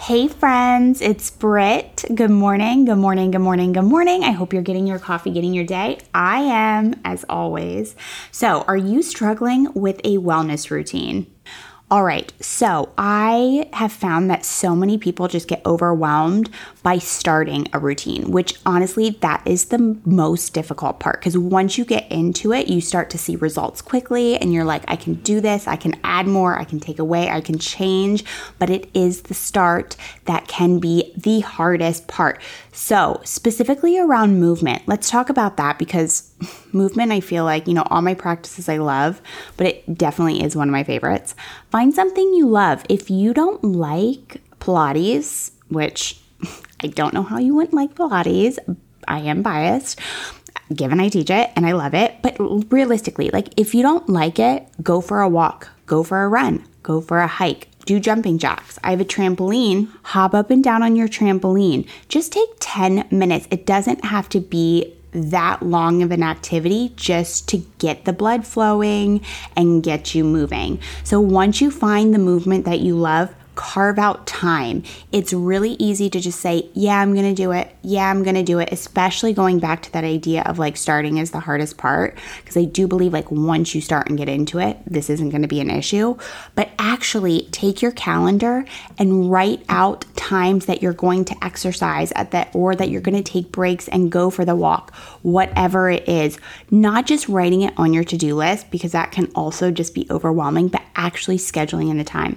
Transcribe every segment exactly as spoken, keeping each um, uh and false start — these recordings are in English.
Hey friends, it's Britt. Good morning, good morning, good morning, good morning. I hope you're getting your coffee, getting your day. I am, as always. So, are you struggling with a wellness routine? All right, so I have found that so many people just get overwhelmed by starting a routine, which honestly, that is the most difficult part because once you get into it, you start to see results quickly and you're like, I can do this, I can add more, I can take away, I can change, but it is the start that can be the hardest part. So specifically around movement, let's talk about that because movement, I feel like, you know, all my practices I love, but it definitely is one of my favorites. Find something you love. If you don't like Pilates, which I don't know how you wouldn't like Pilates, I am biased, given I teach it and I love it, but realistically, like if you don't like it, go for a walk, go for a run, go for a hike. Do jumping jacks. I have a trampoline. Hop up and down on your trampoline. Just take ten minutes. It doesn't have to be that long of an activity just to get the blood flowing and get you moving. So once you find the movement that you love, carve out time. It's really easy to just say, yeah, I'm going to do it. Yeah, I'm going to do it. Especially going back to that idea of like starting is the hardest part. Because I do believe like once you start and get into it, this isn't going to be an issue. But actually take your calendar and write out times that you're going to exercise at that, or that you're going to take breaks and go for the walk, whatever it is. Not just writing it on your to-do list because that can also just be overwhelming, but actually scheduling in a time.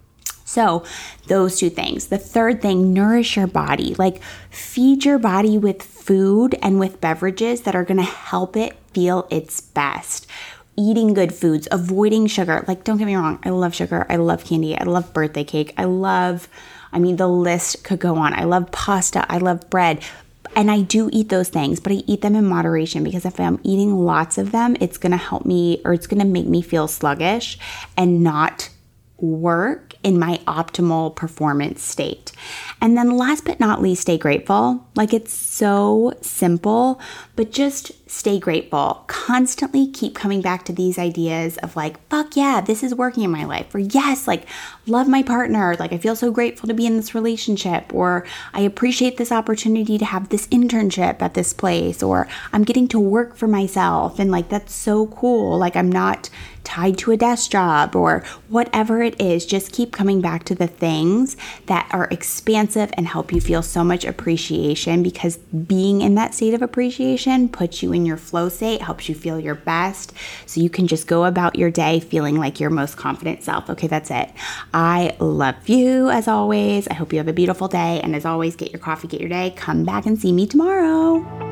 So those two things. The third thing, nourish your body. Like feed your body with food and with beverages that are going to help it feel its best. Eating good foods, avoiding sugar. Like don't get me wrong, I love sugar. I love candy. I love birthday cake. I love, I mean, the list could go on. I love pasta. I love bread. And I do eat those things, but I eat them in moderation because if I'm eating lots of them, it's going to help me or it's going to make me feel sluggish and not work in my optimal performance state. And then last but not least, stay grateful. Like it's so simple, but just stay grateful. Constantly keep coming back to these ideas of like, fuck yeah, this is working in my life. Or yes, like love my partner. Like I feel so grateful to be in this relationship. Or I appreciate this opportunity to have this internship at this place. Or I'm getting to work for myself. And like, that's so cool. Like I'm not tied to a desk job or whatever it is. Just keep coming back to the things that are expansive and help you feel so much appreciation, because being in that state of appreciation puts you in your flow state, helps you feel your best, so you can just go about your day feeling like your most confident self. Okay, that's it. I love you as always. I hope you have a beautiful day. And as always, get your coffee, get your day. Come back and see me tomorrow.